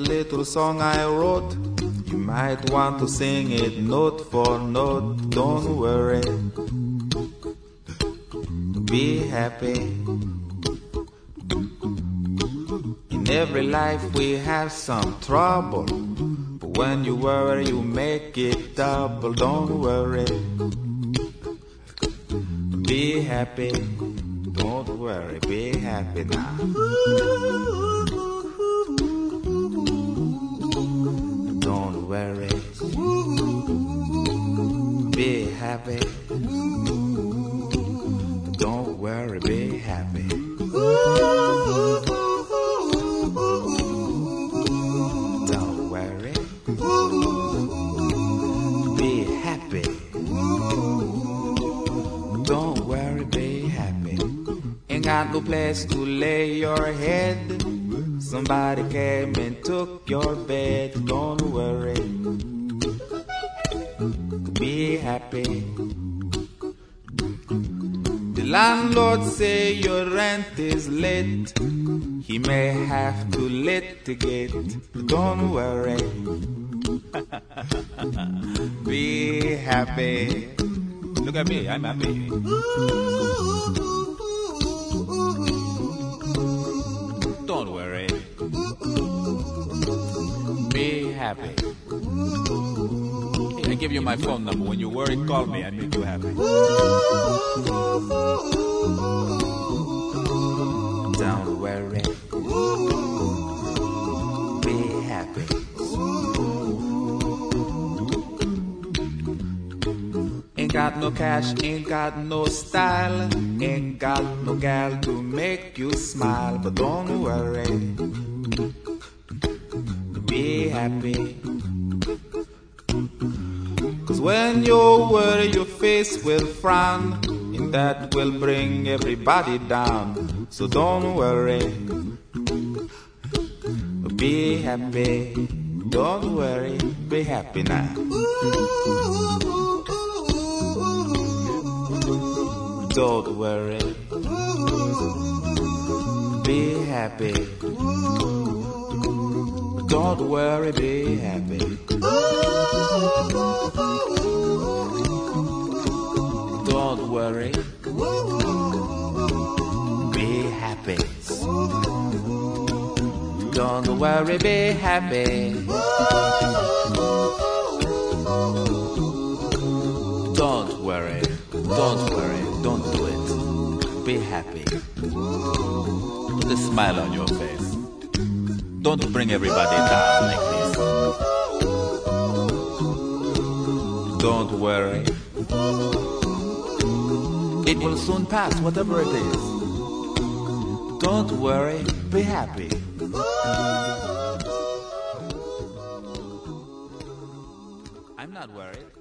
little song I wrote. You might want to sing it note for note. Don't worry, be happy. In every life we have some trouble, but when you worry you make it double. Don't worry, be happy. Don't worry, be happy now. Don't worry, be happy. Don't worry, be happy. Don't worry, be happy. Don't worry, be happy. Ain't got no place to lay your head. Somebody came and took your bed. Don't worry, be happy. The landlord say your rent is late. He may have to litigate. Don't worry, be happy. Look at me, I'm happy. Don't worry, be happy. I give you my phone number. When you worry, call me. I make you happy. Don't worry, be happy. Ain't got no cash, ain't got no style, ain't got no gal to make you smile. But don't worry, be happy. 'Cause when you worry your face will frown, and that will bring everybody down. So don't worry, be happy. Don't worry, be happy now. Don't worry, be happy. Don't worry, be happy. Don't worry, be happy. Don't worry, be happy. Don't worry, don't do it. Be happy. Put a smile on your face. Don't bring everybody down like this. Don't worry, it will soon pass, whatever it is. Don't worry, be happy. I'm not worried.